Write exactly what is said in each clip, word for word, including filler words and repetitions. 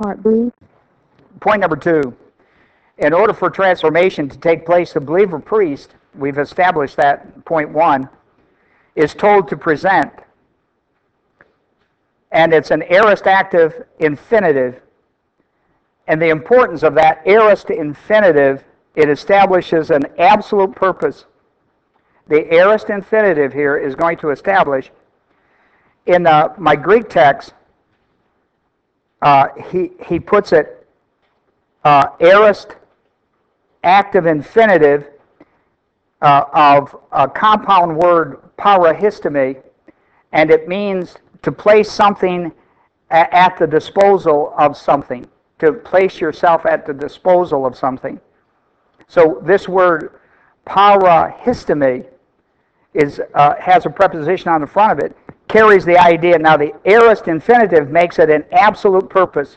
Heartbeat. Point number two. In order for transformation to take place, the believer priest, we've established that, point one, is told to present. And it's an aorist active infinitive. And the importance of that aorist infinitive, it establishes an absolute purpose. The aorist infinitive here is going to establish, in uh, my Greek text, uh, he, he puts it uh, aorist active infinitive uh, of a compound word parahistemi, and it means to place something a- at the disposal of something, to place yourself at the disposal of something. So this word parahistemi is uh, has a preposition on the front of it, carries the idea. Now the aorist infinitive makes it an absolute purpose.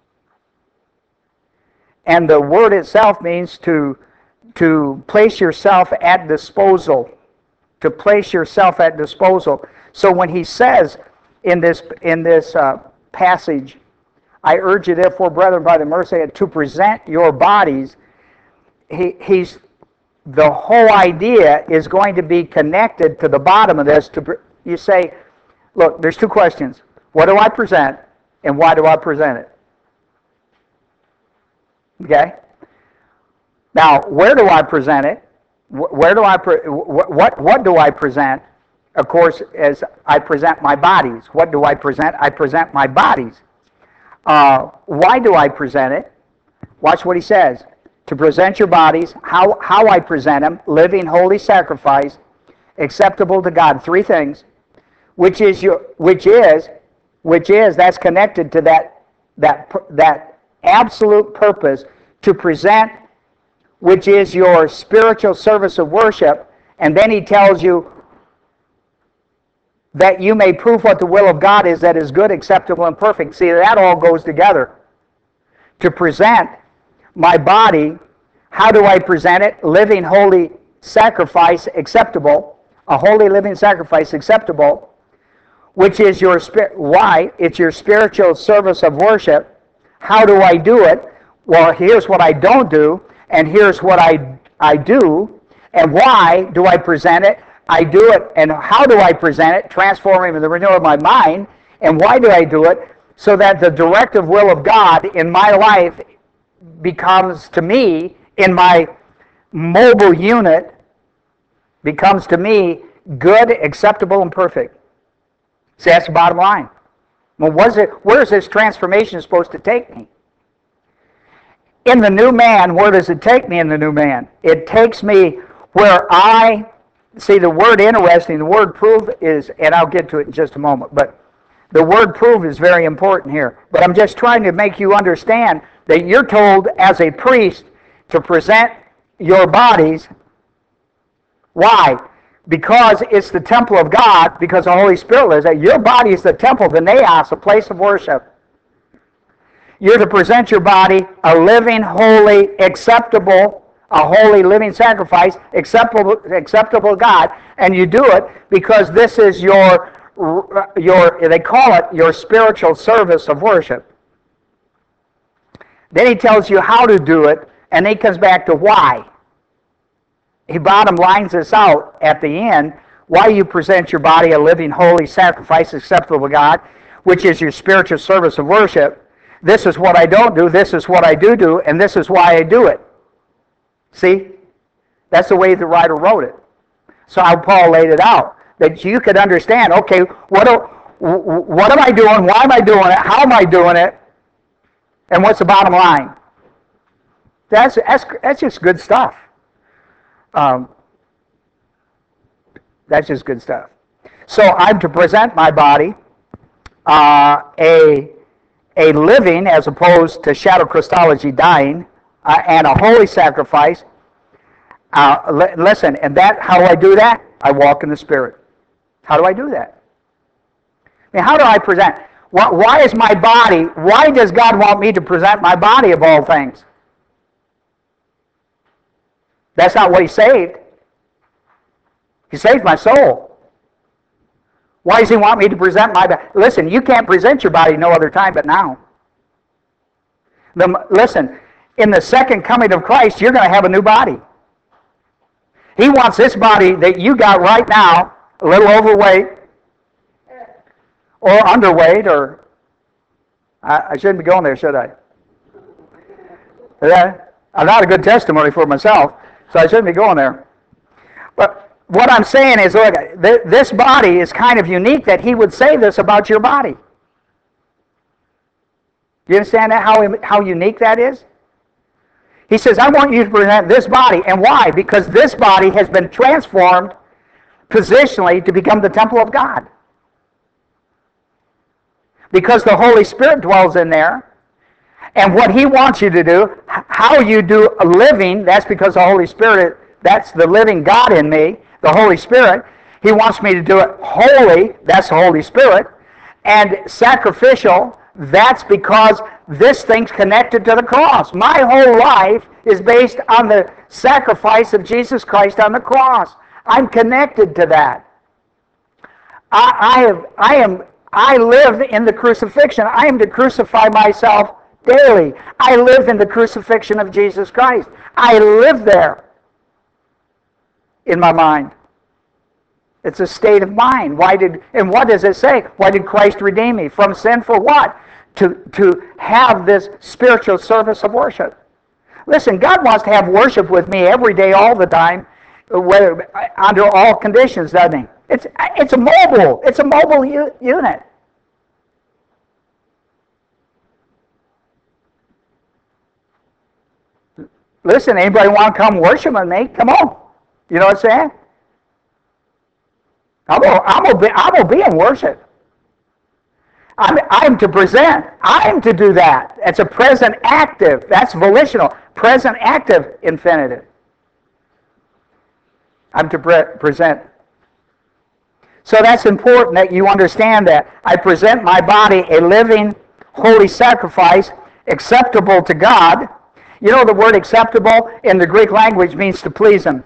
And the word itself means to, to place yourself at disposal. To place yourself at disposal. So when he says in this, in this uh, passage, I urge you therefore, brethren, by the mercy of God, to present your bodies, he, he's, the whole idea is going to be connected to the bottom of this. To, you say, look, there's two questions. What do I present, and why do I present it? Okay? Now, where do I present it? Where do I pre- what what do I present? Of course, as I present my bodies. What do I present? I present my bodies. Uh, why do I present it? Watch what he says. To present your bodies, how how I present them, living holy sacrifice, acceptable to God. Three things, which is your which is which is that's connected to that that that. absolute purpose to present, which is your spiritual service of worship. And then he tells you that you may prove what the will of God is, that is good, acceptable, and perfect. See, that all goes together. To present my body, how do I present it? Living holy sacrifice acceptable, a holy living sacrifice acceptable, which is your spirit. Why? It's your spiritual service of worship. How do I do it? Well, here's what I don't do, and here's what I, I do. And why do I present it? I do it, and how do I present it? Transforming the renewal of my mind. And why do I do it? So that the directive will of God in my life becomes to me, in my mobile unit, becomes to me good, acceptable, and perfect. See, that's the bottom line. Well, was it, where is this transformation supposed to take me? In the new man, where does it take me in the new man? It takes me where I, see the word interesting, the word prove is, and I'll get to it in just a moment, but the word prove is very important here. But I'm just trying to make you understand that you're told as a priest to present your bodies. Why? Because it's the temple of God, because the Holy Spirit lives there. Your body is the temple, the naos, a place of worship. You're to present your body a living, holy, acceptable, a holy living sacrifice, acceptable, acceptable to God, and you do it because this is your, your, they call it your spiritual service of worship. Then he tells you how to do it, and then he comes back to why. He bottom lines this out at the end, why you present your body a living, holy sacrifice acceptable to God, which is your spiritual service of worship. This is what I don't do, this is what I do do, and this is why I do it. See? That's the way the writer wrote it. So how Paul laid it out, that you could understand, okay, what, do, what am I doing, why am I doing it, how am I doing it, and what's the bottom line? That's, that's, that's just good stuff. Um, that's just good stuff. So I'm to present my body uh, a, a living, as opposed to shadow Christology, dying, uh, and a holy sacrifice. Uh, li- listen, and that, how do I do that? I walk in the Spirit. How do I do that? I mean, how do I present? Why, why is my body, why does God want me to present my body of all things? That's not what he saved. He saved my soul. Why does he want me to present my body? Listen, you can't present your body no other time but now. The, listen, in the second coming of Christ, you're going to have a new body. He wants this body that you got right now, a little overweight, or underweight, or I, I shouldn't be going there, should I? That, I'm not a good testimony for myself, so I shouldn't be going there. But what I'm saying is, look, th- this body is kind of unique that he would say this about your body. You understand that, how, how unique that is? He says, I want you to present this body. And why? Because this body has been transformed positionally to become the temple of God. Because the Holy Spirit dwells in there. And what he wants you to do, how you do a living, that's because the Holy Spirit, that's the living God in me, the Holy Spirit. He wants me to do it holy, that's the Holy Spirit. And sacrificial, that's because this thing's connected to the cross. My whole life is based on the sacrifice of Jesus Christ on the cross. I'm connected to that. I, I have, I am, I live in the crucifixion. I am to crucify myself daily. I live in the crucifixion of Jesus Christ. I live there in my mind. It's a state of mind. Why did, and what does it say? Why did Christ redeem me? From sin for what? To, to have this spiritual service of worship. Listen, God wants to have worship with me every day, all the time, whether, under all conditions, doesn't he? It's, it's a mobile. It's a mobile u- unit. Listen, anybody want to come worship with me? Come on. You know what I'm saying? I'm going I'm to be, I'm gonna be in worship. I'm, I'm to present. I'm to do that. It's a present active. That's volitional. Present active infinitive. I'm to pre- present. So that's important that you understand that. I present my body a living, holy sacrifice, acceptable to God. You know the word acceptable in the Greek language means to please Him.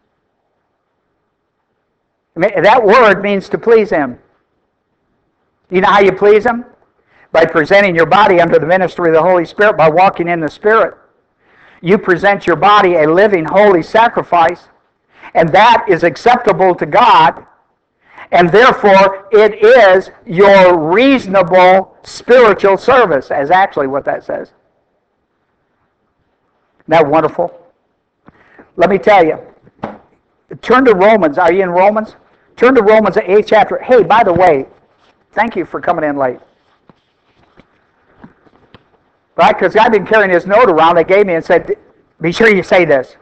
That word means to please Him. You know how you please Him? By presenting your body under the ministry of the Holy Spirit, by walking in the Spirit. You present your body a living, holy sacrifice, and that is acceptable to God, and therefore it is your reasonable spiritual service, as actually what that says. Isn't that wonderful? Let me tell you. Turn to Romans. Are you in Romans? Turn to Romans, the eighth chapter. Hey, by the way, thank you for coming in late. Right? Because I've been carrying this note around they gave me and said, be sure you say this.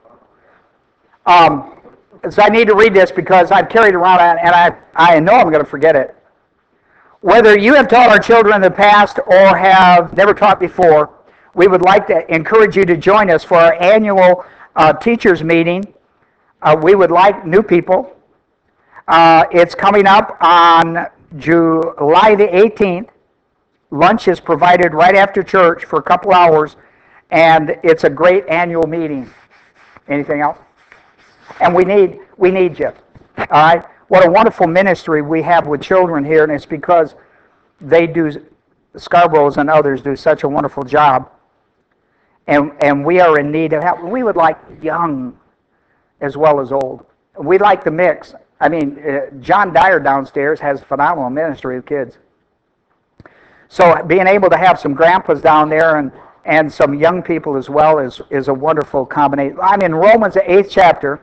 Um, so I need to read this because I've carried it around and I, I know I'm going to forget it. Whether you have taught our children in the past or have never taught before, we would like to encourage you to join us for our annual uh, teachers meeting. Uh, we would like new people. Uh, it's coming up on July the eighteenth. Lunch is provided right after church for a couple hours, and it's a great annual meeting. Anything else? And we need we need you. All right? What a wonderful ministry we have with children here, and it's because they do, Scarboroughs and others do such a wonderful job. And and we are in need of help. We would like young as well as old. We like the mix. I mean, uh, John Dyer downstairs has phenomenal ministry of kids. So being able to have some grandpas down there and, and some young people as well is, is a wonderful combination. I'm in Romans, the eighth chapter,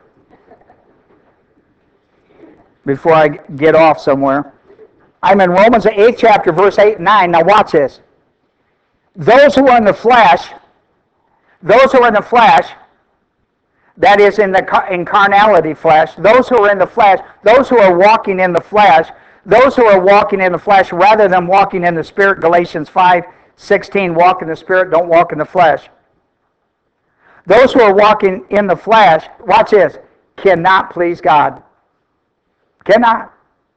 before I get off somewhere. I'm in Romans, the eighth chapter, verse eight and nine. Now watch this. Those who are in the flesh, those who are in the flesh, that is in the in carnality flesh, those who are in the flesh, those who are walking in the flesh, those who are walking in the flesh rather than walking in the Spirit, Galatians five sixteen, walk in the Spirit, don't walk in the flesh. Those who are walking in the flesh, watch this, cannot please God. Cannot.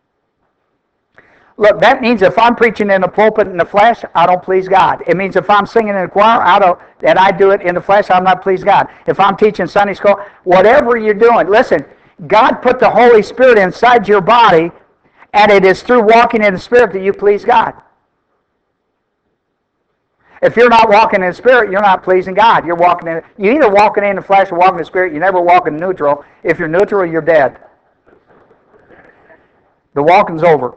Look, that means if I'm preaching in the pulpit in the flesh, I don't please God. It means if I'm singing in the choir, I don't, and I do it in the flesh, I'm not pleased God. If I'm teaching Sunday school, whatever you're doing, listen, God put the Holy Spirit inside your body, and it is through walking in the Spirit that you please God. If you're not walking in the Spirit, you're not pleasing God. You're walking in. You're either walking in the flesh or walking in the Spirit. You never walk in neutral. If you're neutral, you're dead. The walking's over.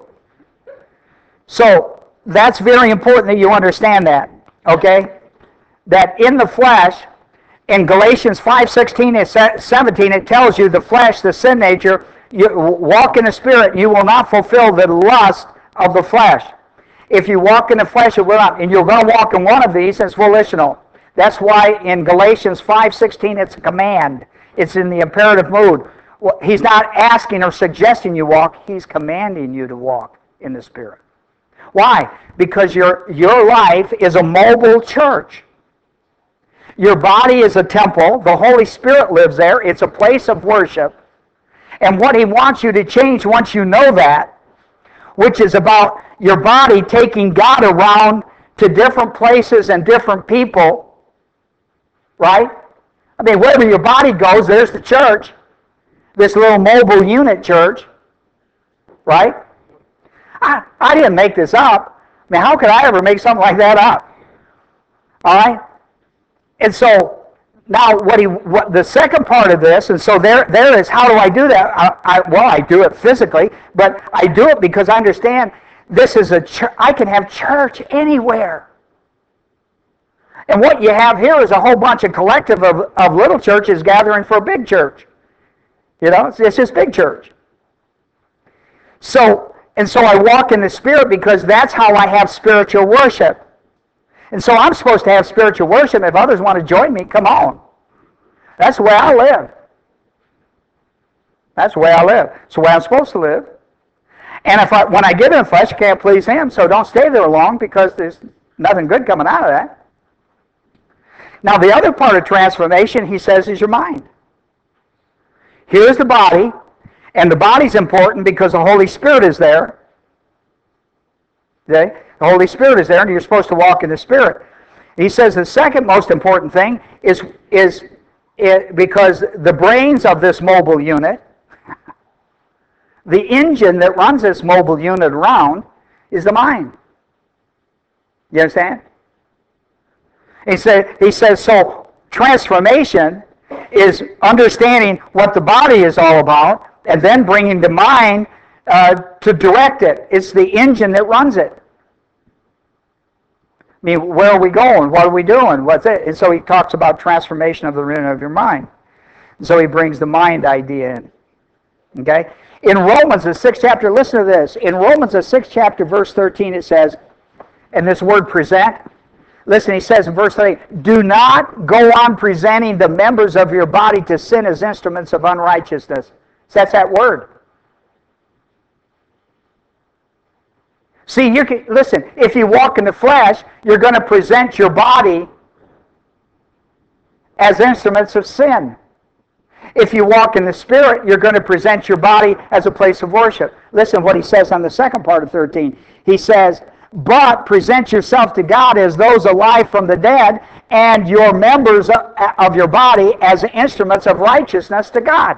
So that's very important that you understand that. Okay, that in the flesh, in Galatians five sixteen and seventeen, it tells you the flesh, the sin nature. You walk in the Spirit, you will not fulfill the lust of the flesh. If you walk in the flesh, it will not. And you're going to walk in one of these, it's volitional. That's why in Galatians five sixteen, it's a command. It's in the imperative mood. He's not asking or suggesting you walk. He's commanding you to walk in the Spirit. Why? Because your, your life is a mobile church. Your body is a temple. The Holy Spirit lives there. It's a place of worship. And what He wants you to change once you know that, which is about your body taking God around to different places and different people, right? I mean, wherever your body goes, there's the church, this little mobile unit church, right? I, I didn't make this up. I mean, how could I ever make something like that up? All right? And so, now, what he, what the second part of this, and so there, there is, how do I do that? I, I, well, I do it physically, but I do it because I understand this is a church. I can have church anywhere. And what you have here is a whole bunch of collective of, of little churches gathering for a big church. You know, it's, it's just big church. So, and so I walk in the Spirit because that's how I have spiritual worship. And so I'm supposed to have spiritual worship. If others want to join me, come on. That's the way I live. That's the way I live. It's the way I'm supposed to live. And if I, when I get in the flesh, I can't please Him, so don't stay there long because there's nothing good coming out of that. Now, the other part of transformation, he says, is your mind. Here's the body, and the body's important because the Holy Spirit is there. Okay? The Holy Spirit is there, and you're supposed to walk in the Spirit. He says the second most important thing is, is it, because the brains of this mobile unit, the engine that runs this mobile unit around, is the mind. You understand? He, said, he says, so transformation is understanding what the body is all about and then bringing the mind uh, to direct it. It's the engine that runs it. I mean, where are we going? What are we doing? What's it? And so he talks about transformation of the renewing of your mind. And so he brings the mind idea in. Okay? In Romans, the sixth chapter, listen to this. In Romans, the sixth chapter, verse thirteen, it says, and this word present, listen, he says in verse thirteen, do not go on presenting the members of your body to sin as instruments of unrighteousness. So that's that word. See, you can, listen, if you walk in the flesh, you're going to present your body as instruments of sin. If you walk in the Spirit, you're going to present your body as a place of worship. Listen what he says on the second part of thirteen. He says, but present yourself to God as those alive from the dead, and your members of your body as instruments of righteousness to God.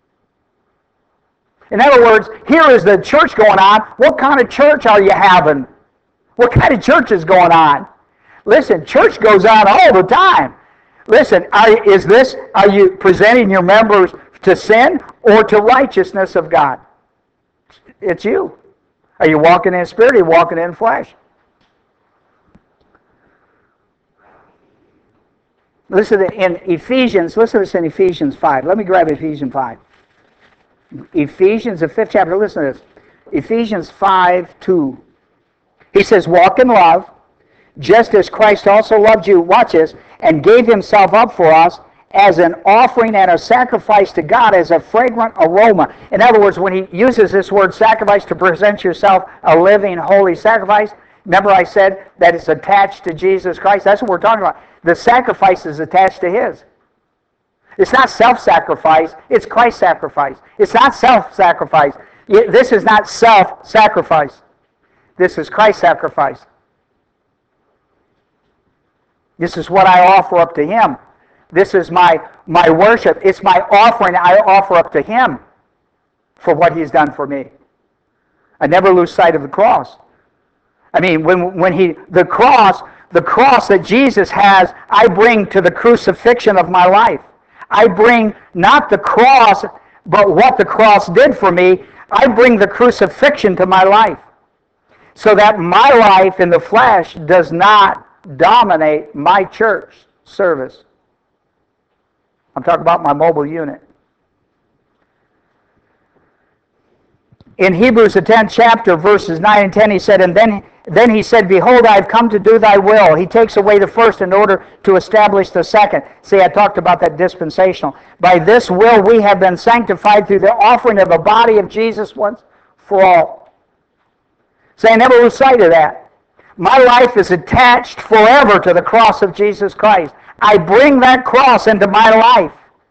In other words, here is the church going on. What kind of church are you having? What kind of church is going on? Listen, church goes on all the time. Listen, are, is this, are you presenting your members to sin or to righteousness of God? It's you. Are you walking in spirit or are you walking in flesh? Listen to in Ephesians, listen to this in Ephesians five. Let me grab Ephesians five. Ephesians, the fifth chapter, listen to this. Ephesians five two. He says, walk in love, just as Christ also loved you, watch this, and gave himself up for us as an offering and a sacrifice to God as a fragrant aroma. In other words, when he uses this word sacrifice to present yourself a living, holy sacrifice, remember I said that it's attached to Jesus Christ? That's what we're talking about. The sacrifice is attached to his. It's not self-sacrifice, it's Christ's sacrifice. It's not self-sacrifice. This is not self-sacrifice. This is Christ's sacrifice. This is what I offer up to him. This is my, my worship. It's my offering I offer up to him for what he's done for me. I never lose sight of the cross. I mean, when, when he, the cross, the cross that Jesus has, I bring to the crucifixion of my life. I bring not the cross, but what the cross did for me. I bring the crucifixion to my life, so that my life in the flesh does not dominate my church service. I'm talking about my mobile unit. In Hebrews, the tenth chapter, verses nine and ten, he said, and then, then he said, behold, I have come to do thy will. He takes away the first in order to establish the second. See, I talked about that dispensational. By this will we have been sanctified through the offering of the body of Jesus once for all. See, I never lose sight of that. My life is attached forever to the cross of Jesus Christ. I bring that cross into my life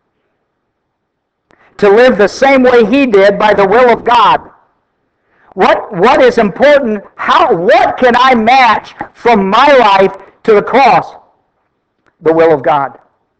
to live the same way he did by the will of God. What, what is important? How, what can I match from my life to the cross? The will of God.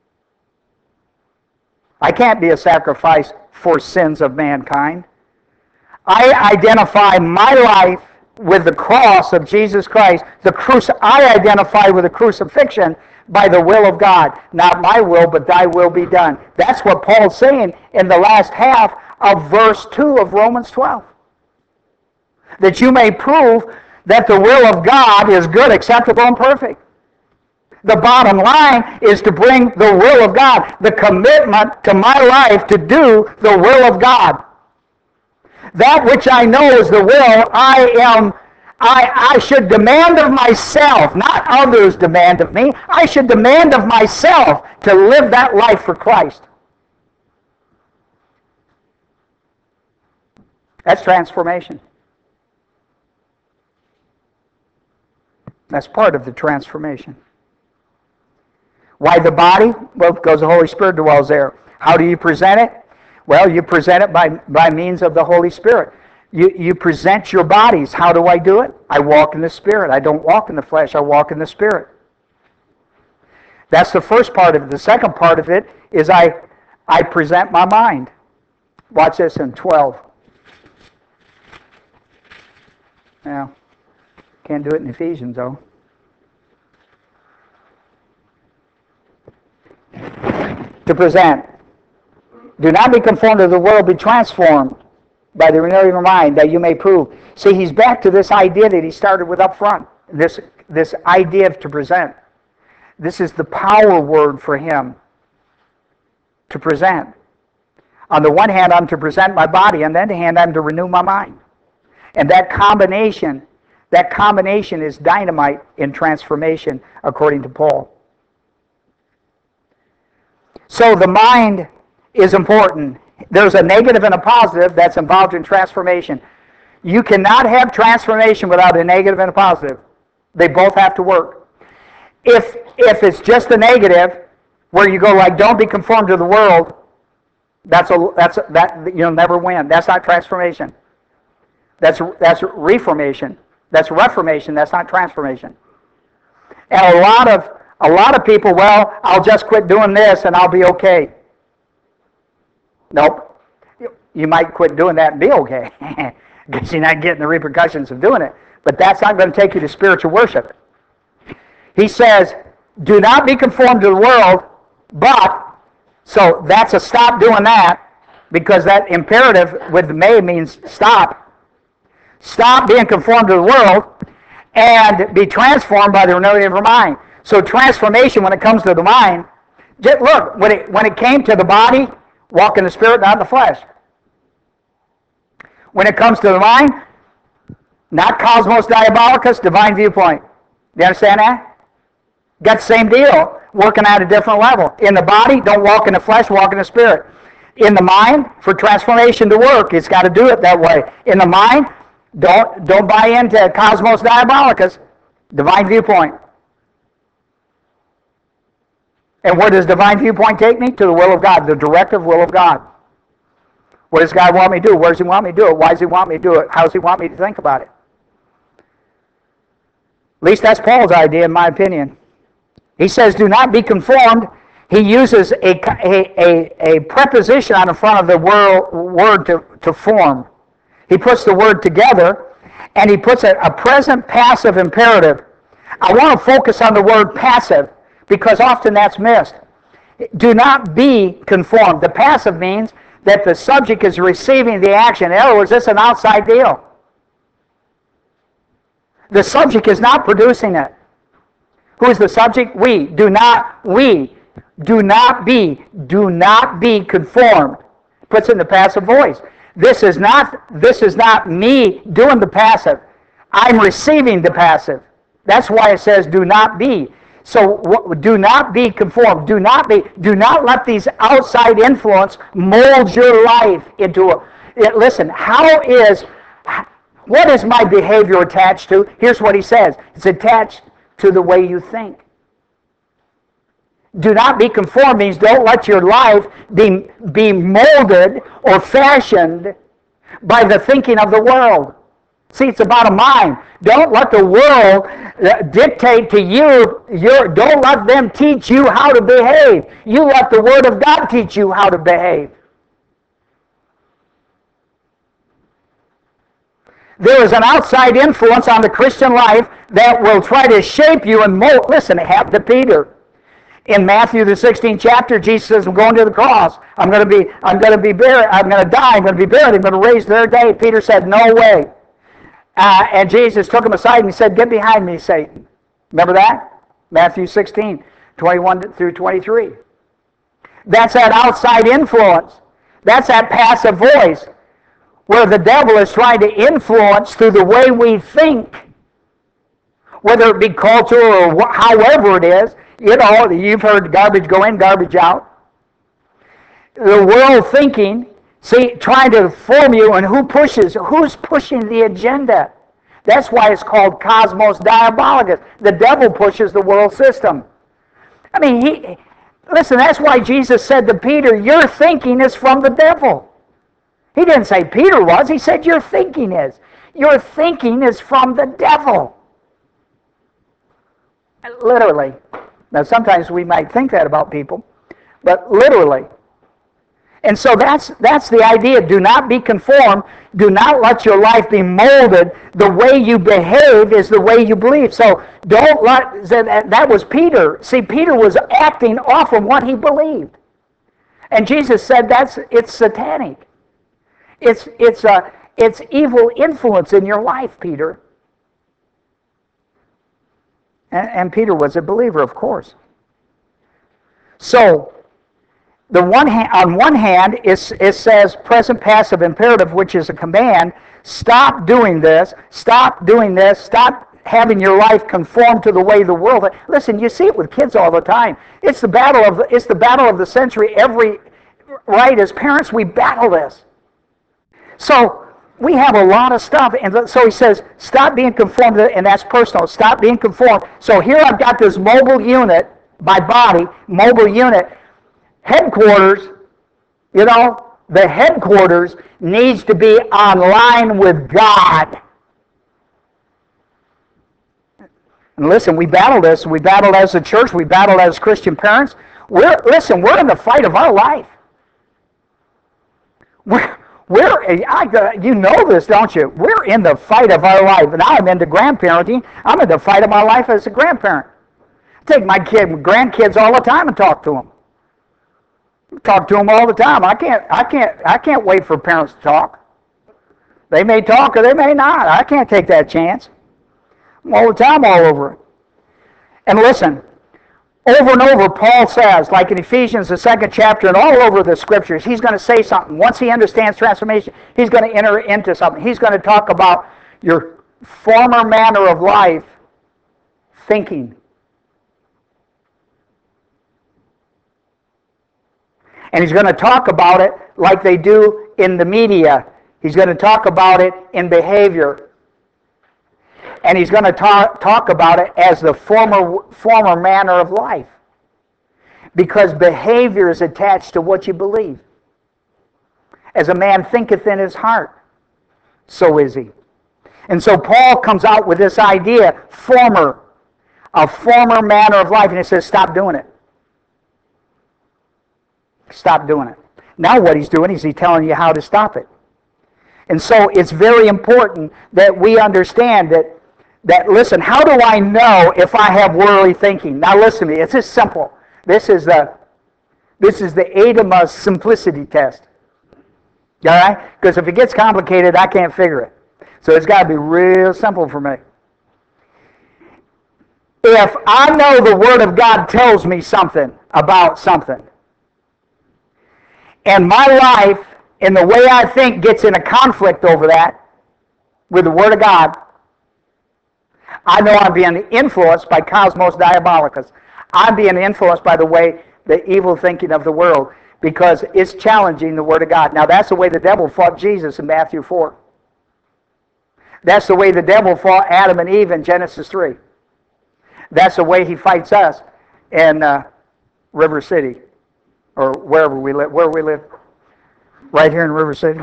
I can't be a sacrifice for sins of mankind. I identify my life with the cross of Jesus Christ. The cruci- I identify with the crucifixion by the will of God. Not my will, but thy will be done. That's what Paul's saying in the last half of verse two of Romans twelve. That you may prove that the will of God is good, acceptable, and perfect. The bottom line is to bring the will of God, the commitment to my life to do the will of God. That which I know is the will, I am, I, I should demand of myself, not others demand of me. I should demand of myself to live that life for Christ. That's transformation. That's part of the transformation. Why the body? Well, because the Holy Spirit dwells there. How do you present it? Well, you present it by, by means of the Holy Spirit. You, you present your bodies. How do I do it? I walk in the Spirit. I don't walk in the flesh. I walk in the Spirit. That's the first part of it. The second part of it is I, I present my mind. Watch this in twelve. Now, can't do it in Ephesians, though. To present. Do not be conformed to the world, be transformed by the renewing of your mind, that you may prove. See, he's back to this idea that he started with up front. This, this idea of to present. This is the power word for him. To present. On the one hand, I'm to present my body. On the other hand, I'm to renew my mind. And that combination, that combination is dynamite in transformation, according to Paul. So the mind is important. There's a negative and a positive that's involved in transformation. You cannot have transformation without a negative and a positive. They both have to work. If if it's just a negative, where you go like, don't be conformed to the world, that's a that's a, that you'll never win. That's not transformation. That's that's reformation. That's reformation. That's not transformation. And a lot of a lot of people, well, I'll just quit doing this and I'll be okay. Nope. You might quit doing that and be okay, because you're not getting the repercussions of doing it. But that's not going to take you to spiritual worship. He says, do not be conformed to the world, but, so that's a stop doing that, because that imperative with may means stop. Stop being conformed to the world and be transformed by the renewing of your mind. So transformation, when it comes to the mind, just look, when it, when it came to the body, walk in the Spirit, not in the flesh. When it comes to the mind, not cosmos diabolicus, divine viewpoint. Do you understand that? Got the same deal, working at a different level. In the body, don't walk in the flesh, walk in the Spirit. In the mind, for transformation to work, it's got to do it that way. In the mind, don't, don't buy into cosmos diabolicus, divine viewpoint. And where does divine viewpoint take me? To the will of God, the directive will of God. What does God want me to do? Where does he want me to do it? Why does he want me to do it? How does he want me to think about it? At least that's Paul's idea, in my opinion. He says, do not be conformed. He uses a, a, a, a preposition on the front of the word, word to, to form. He puts the word together, and he puts a, a present passive imperative. I want to focus on the word passive because often that's missed. Do not be conformed. The passive means that the subject is receiving the action. In other words, this is an outside deal. The subject is not producing it. Who is the subject? We. Do not, we. Do not be. Do not be conformed. Puts it in the passive voice. This is not, this is not me doing the passive. I'm receiving the passive. That's why it says do not be. So do not be conformed. Do not be. Do not let these outside influence mold your life into a. Listen, how is, what is my behavior attached to? Here's what he says. It's attached to the way you think. Do not be conformed means don't let your life be, be molded or fashioned by the thinking of the world. See, it's about a mind. Don't let the world dictate to you. Your, don't let them teach you how to behave. You let the Word of God teach you how to behave. There is an outside influence on the Christian life that will try to shape you and mold. Listen, it happened to Peter. In Matthew the sixteenth chapter, Jesus says, I'm going to the cross. I'm going to be, I'm going to be buried. I'm going to die. I'm going to be buried. I'm going to raise the third day. Peter said, no way. Uh, and Jesus took him aside and he said, get behind me, Satan. Remember that? Matthew sixteen, twenty-one through twenty-three. That's that outside influence. That's that passive voice where the devil is trying to influence through the way we think. Whether it be culture or wh- however it is. You know, you've heard garbage go in, garbage out. The world thinking, see, trying to form you, and who pushes? Who's pushing the agenda? That's why it's called Cosmos Diabolicus. The devil pushes the world system. I mean, he, listen, that's why Jesus said to Peter, your thinking is from the devil. He didn't say Peter was, he said your thinking is. Your thinking is from the devil. Literally. Now, sometimes we might think that about people, but literally. And so that's that's the idea. Do not be conformed. Do not let your life be molded. The way you behave is the way you believe. So don't let, that was Peter. See, Peter was acting off of what he believed. And Jesus said that's it's satanic. It's it's a it's evil influence in your life, Peter. And, and Peter was a believer, of course. So, the one hand, on one hand, it, it says present passive imperative, which is a command. Stop doing this. Stop doing this. Stop having your life conform to the way the world. Listen, you see it with kids all the time. It's the battle of the, it's the battle of the century. Every right as parents, we battle this. So. We have a lot of stuff, and so he says, stop being conformed, and that's personal. Stop being conformed. So here I've got this mobile unit, my body, mobile unit. Headquarters, you know, the headquarters needs to be online with God. And listen, we battle this. We battle as a church. We battle as Christian parents. We're, listen, we're in the fight of our life. We're... We're, I, you know this, don't you? We're in the fight of our life. Now I'm into grandparenting. I'm in the fight of my life as a grandparent. I take my kid, grandkids all the time and talk to them. Talk to them all the time. I can't, I can't, I can't wait for parents to talk. They may talk or they may not. I can't take that chance. I'm all the time all over it. And listen, over and over, Paul says, like in Ephesians, the second chapter, and all over the Scriptures, he's going to say something. Once he understands transformation, he's going to enter into something. He's going to talk about your former manner of life thinking. And he's going to talk about it like they do in the media. He's going to talk about it in behavior. And he's going to talk, talk about it as the former, former manner of life. Because behavior is attached to what you believe. As a man thinketh in his heart, so is he. And so Paul comes out with this idea, former, a former manner of life, and he says, stop doing it. Stop doing it. Now what he's doing is he's telling you how to stop it. And so it's very important that we understand that that, listen, how do I know if I have worldly thinking? Now listen to me, it's just simple. This is the, this is the Adama simplicity test. All right? Because if it gets complicated, I can't figure it. So it's got to be real simple for me. If I know the Word of God tells me something about something, and my life and the way I think gets in a conflict over that with the Word of God, I know I'm being influenced by cosmos diabolicus. I'm being influenced by the way, the evil thinking of the world, because it's challenging the Word of God. Now that's the way the devil fought Jesus in Matthew four. That's the way the devil fought Adam and Eve in Genesis three. That's the way he fights us in uh, River City, or wherever we live. Where we live? Right here in River City.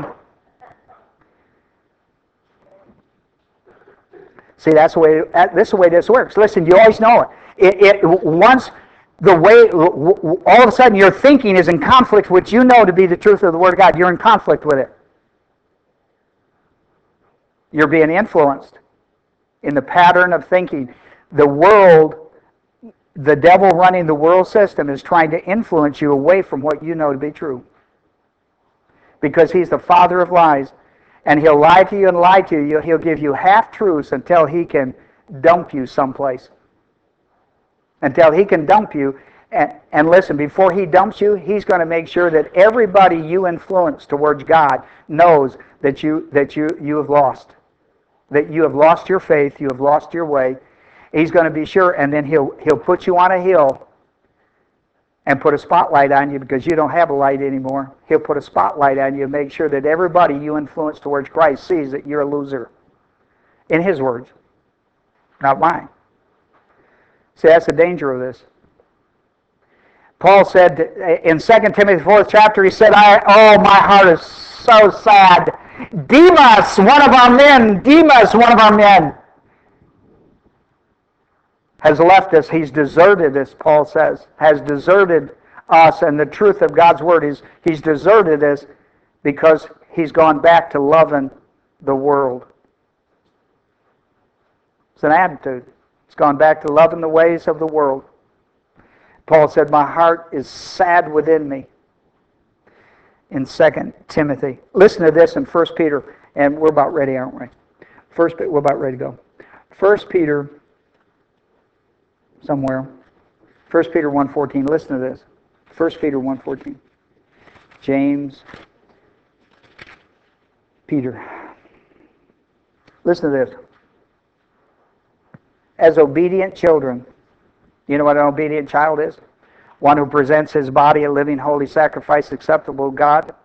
See, that's the way. This is the way this works. Listen, you always know it. It, it once the way, all of a sudden, your thinking is in conflict with what you know to be the truth of the Word of God. You're in conflict with it. You're being influenced in the pattern of thinking. The world, the devil running the world system is trying to influence you away from what you know to be true. Because he's the father of lies. And he'll lie to you and lie to you. He'll give you half-truths until he can dump you someplace. Until he can dump you. And, and listen, before he dumps you, he's going to make sure that everybody you influence towards God knows that you, that you, you have lost. That you have lost your faith, you have lost your way. He's going to be sure, and then he'll, he'll put you on a hill and put a spotlight on you because you don't have a light anymore. He'll put a spotlight on you and make sure that everybody you influence towards Christ sees that you're a loser. In his words, not mine. See, that's the danger of this. Paul said in Second Timothy fourth chapter, he said, I, oh, my heart is so sad. Demas, one of our men, Demas, one of our men, has left us. He's deserted us, Paul says, has deserted us, and the truth of God's Word is he's deserted us because he's gone back to loving the world. It's an attitude. He's gone back to loving the ways of the world. Paul said, my heart is sad within me. In Second Timothy. Listen to this in First Peter, and we're about ready, aren't we? First, we're about ready to go. First Peter, somewhere. First Peter one fourteen. Listen to this. First Peter one fourteen. James, Peter. Listen to this. As obedient children, you know what an obedient child is? One who presents his body a living, holy sacrifice acceptable to God,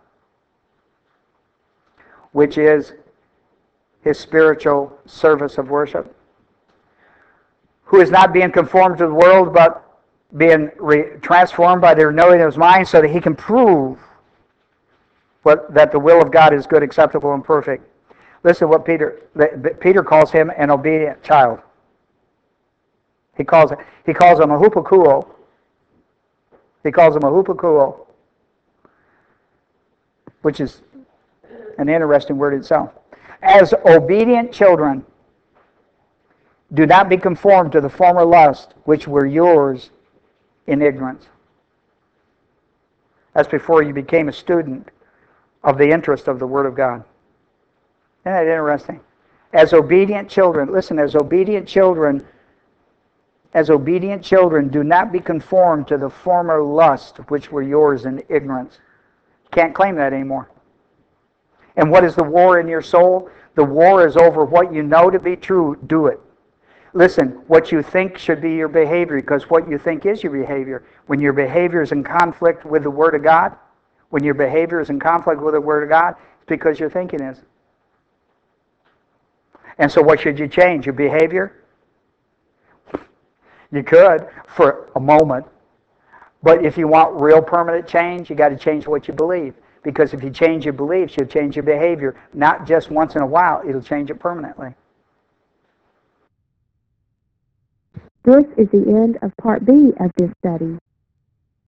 which is his spiritual service of worship. Who is not being conformed to the world, but being re- transformed by the renewing of his mind, so that he can prove what, that the will of God is good, acceptable, and perfect. Listen to what Peter, Peter calls him an obedient child. He calls, he calls him a hupakuo. He calls him a hupakuo, which is an interesting word itself. As obedient children, do not be conformed to the former lusts which were yours in ignorance. That's before you became a student of the interest of the Word of God. Isn't that interesting? As obedient children, listen, as obedient children, as obedient children, do not be conformed to the former lust which were yours in ignorance. You can't claim that anymore. And what is the war in your soul? The war is over what you know to be true. Do it. Listen, what you think should be your behavior, because what you think is your behavior. When your behavior is in conflict with the Word of God, when your behavior is in conflict with the Word of God, it's because your thinking is. And so what should you change? Your behavior? You could for a moment. But if you want real permanent change, you got to change what you believe. Because if you change your beliefs, you'll change your behavior. Not just once in a while, it'll change it permanently. This is the end of Part B of this study.